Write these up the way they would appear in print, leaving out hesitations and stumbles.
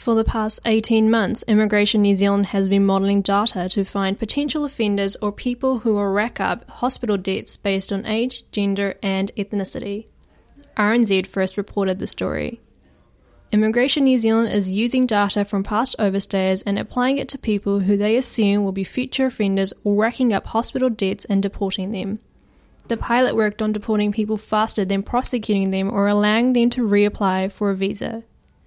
For the past 18 months, Immigration New Zealand has been modelling data to find potential offenders or people who will rack up hospital debts based on age, gender and ethnicity. RNZ first reported the story. Immigration New Zealand is using data from past overstayers and applying it to people who they assume will be future offenders or racking up hospital debts and deporting them. The pilot worked on deporting people faster than prosecuting them or allowing them to reapply for a visa.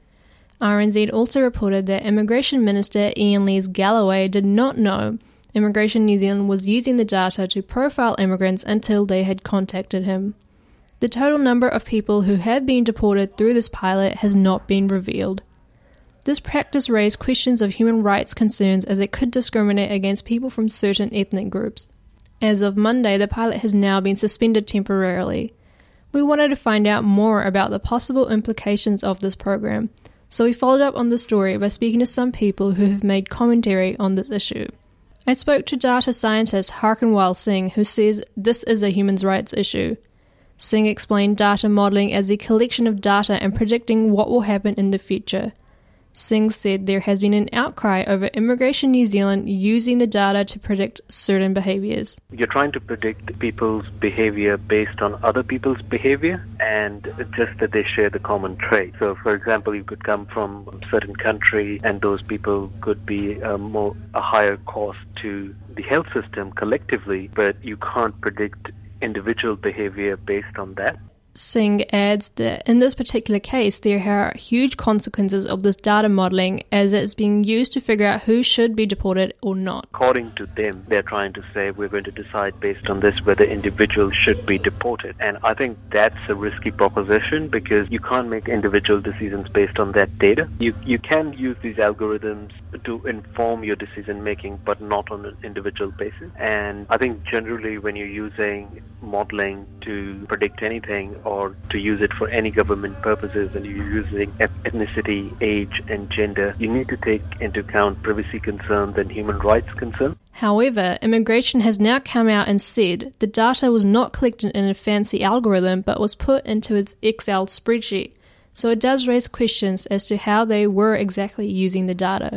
RNZ also reported that Immigration Minister Ian Lees-Galloway did not know Immigration New Zealand was using the data to profile immigrants until they had contacted him. The total number of people who have been deported through this pilot has not been revealed. This practice raised questions of human rights concerns as it could discriminate against people from certain ethnic groups. As of Monday, the pilot has now been suspended temporarily. We wanted to find out more about the possible implications of this program, so we followed up on the story by speaking to some people who have made commentary on this issue. I spoke to data scientist Harkinwal Singh, who says this is a human rights issue. Singh explained data modelling as a collection of data and predicting what will happen in the future. Singh said there has been an outcry over Immigration New Zealand using the data to predict certain behaviours. You're trying to predict people's behaviour based on other people's behaviour and just that they share the common trait. So, for example, you could come from a certain country and those people could be a higher cost to the health system collectively, but you can't predict individual behaviour based on that. Singh adds that in this particular case, there are huge consequences of this data modelling as it's being used to figure out who should be deported or not. According to them, they're trying to say we're going to decide based on this whether individuals should be deported. And I think that's a risky proposition because you can't make individual decisions based on that data. You can use these algorithms to inform your decision making, but not on an individual basis. And I think generally when you're using modelling to predict anything or to use it for any government purposes and you're using ethnicity, age and gender, you need to take into account privacy concerns and human rights concerns. However, Immigration has now come out and said the data was not collected in a fancy algorithm but was put into its Excel spreadsheet, so it does raise questions as to how they were exactly using the data.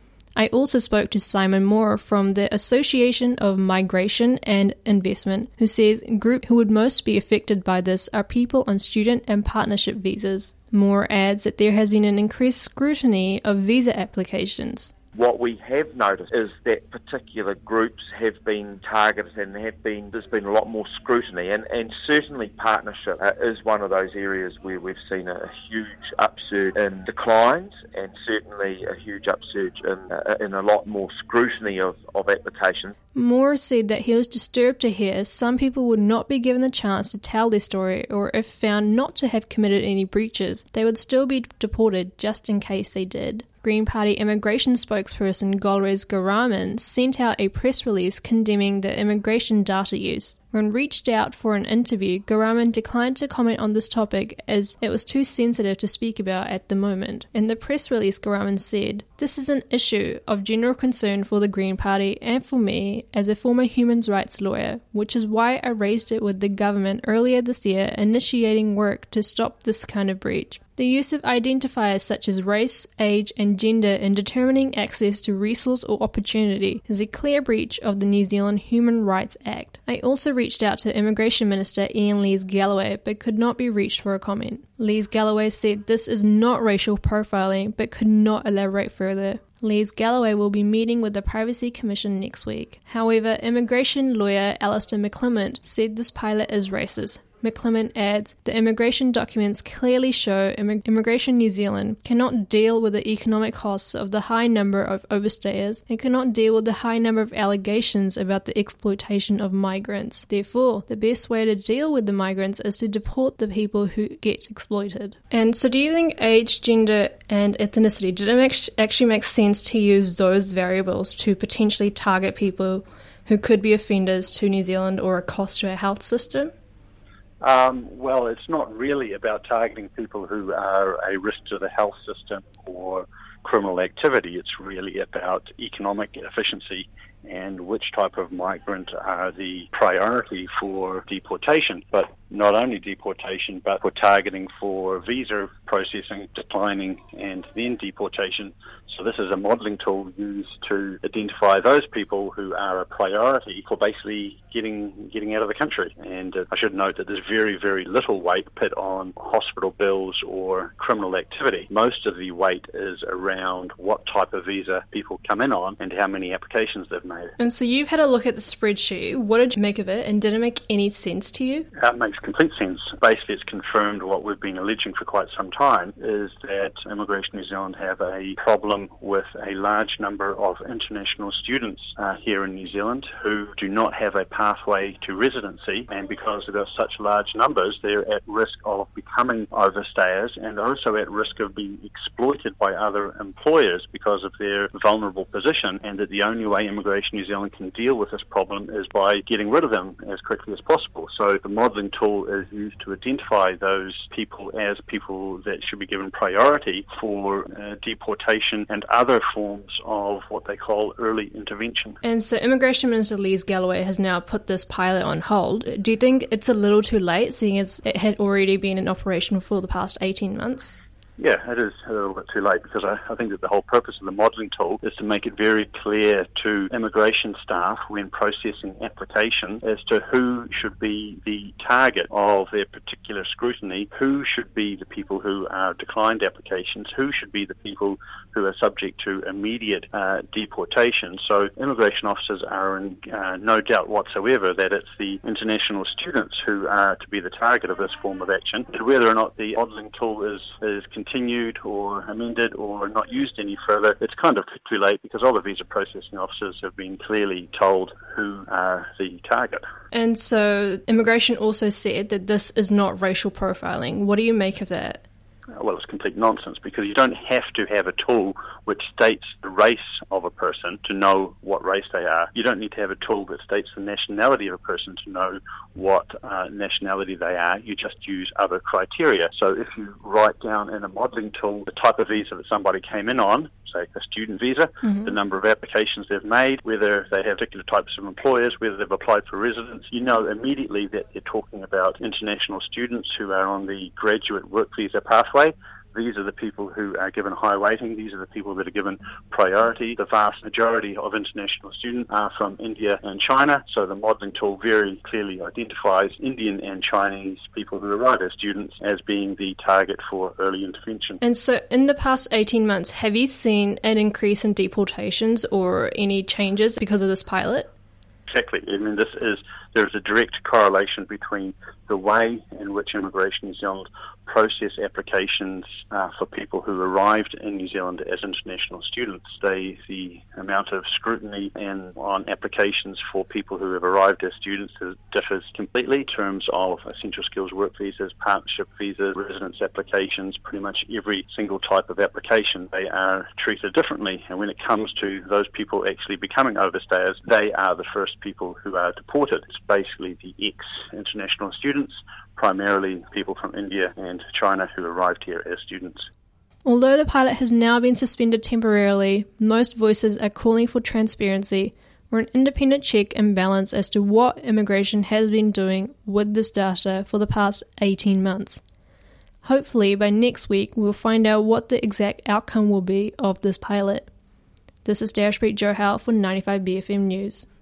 I also spoke to Simon Moore from the Association of Migration and Investment, who says group who would most be affected by this are people on student and partnership visas. Moore adds that there has been an increased scrutiny of visa applications. What we have noticed is that particular groups have been targeted and there's been a lot more scrutiny and certainly partnership is one of those areas where we've seen a huge upsurge in declines and certainly a huge upsurge in a lot more scrutiny of applications. Moore said that he was disturbed to hear some people would not be given the chance to tell their story, or if found not to have committed any breaches, they would still be deported just in case they did. Green Party immigration spokesperson Golriz Garaman sent out a press release condemning the immigration data use. When reached out for an interview, Garaman declined to comment on this topic as it was too sensitive to speak about at the moment. In the press release, Garaman said, "This is an issue of general concern for the Green Party and for me as a former human rights lawyer, which is why I raised it with the government earlier this year, initiating work to stop this kind of breach. The use of identifiers such as race, age and gender in determining access to resource or opportunity is a clear breach of the New Zealand Human Rights Act." I also reached out to Immigration Minister Ian Lees-Galloway but could not be reached for a comment. Lees-Galloway said this is not racial profiling but could not elaborate further. Lees-Galloway will be meeting with the Privacy Commission next week. However, immigration lawyer Alistair McClement said this pilot is racist. McClement adds, the immigration documents clearly show Immigration New Zealand cannot deal with the economic costs of the high number of overstayers and cannot deal with the high number of allegations about the exploitation of migrants. Therefore, the best way to deal with the migrants is to deport the people who get exploited. And so do you think age, gender and ethnicity, did it actually make sense to use those variables to potentially target people who could be offenders to New Zealand or a cost to our health system? Well, it's not really about targeting people who are a risk to the health system or criminal activity. It's really about economic efficiency and which type of migrant are the priority for deportation. But not only deportation, but for targeting for visa processing, declining, and then deportation. So this is a modelling tool used to identify those people who are a priority for basically getting out of the country. And I should note that there's very, very little weight put on hospital bills or criminal activity. Most of the weight is around what type of visa people come in on and how many applications they've made. And so you've had a look at the spreadsheet. What did you make of it, and did it make any sense to you? It makes complete sense. Basically, it's confirmed what we've been alleging for quite some time, is that Immigration New Zealand have a problem with a large number of international students here in New Zealand who do not have a pathway to residency, and because they've got such large numbers, they're at risk of becoming overstayers and also at risk of being exploited by other employers because of their vulnerable position, and that the only way Immigration New Zealand can deal with this problem is by getting rid of them as quickly as possible. So the modelling tool is used to identify those people as people that should be given priority for deportation and other forms of what they call early intervention. And so Immigration Minister Les Galloway has now put this pilot on hold. Do you think it's a little too late, seeing as it had already been in operation for the past 18 months? Yeah, it is a little bit too late, because I think that the whole purpose of the modelling tool is to make it very clear to immigration staff when processing application as to who should be the target of their particular scrutiny, who should be the people who are declined applications, who should be the people who are subject to immediate deportation. So immigration officers are in no doubt whatsoever that it's the international students who are to be the target of this form of action. And whether or not the modelling tool is continued or amended or not used any further, it's kind of too late, because all the visa processing officers have been clearly told who are the target. And so immigration also said that this is not racial profiling. What do you make of that? Well, it's complete nonsense, because you don't have to have a tool which states the race of a person to know what race they are. You don't need to have a tool that states the nationality of a person to know what nationality they are. You just use other criteria. So if you write down in a modelling tool the type of visa that somebody came in on, say a student visa, the number of applications they've made, whether they have particular types of employers, whether they've applied for residence, you know immediately that they're talking about international students who are on the graduate work visa pathway. These are the people who are given high weighting. These are the people that are given priority. The vast majority of international students are from India and China, so the modelling tool very clearly identifies Indian and Chinese people who arrive as students as being the target for early intervention. And so in the past 18 months, have you seen an increase in deportations or any changes because of this pilot? Exactly. I mean, there's a direct correlation between the way in which Immigration New Zealand process applications for people who arrived in New Zealand as international students. The amount of scrutiny on applications for people who have arrived as students differs completely in terms of essential skills work visas, partnership visas, residence applications, pretty much every single type of application. They are treated differently, and when it comes to those people actually becoming overstayers, they are the first people who are deported. It's basically the ex-international students, primarily people from India and China who arrived here as students. Although the pilot has now been suspended temporarily, most voices are calling for transparency or an independent check and balance as to what immigration has been doing with this data for the past 18 months. Hopefully by next week we'll find out what the exact outcome will be of this pilot. This is Darashpreet Johal for 95BFM News.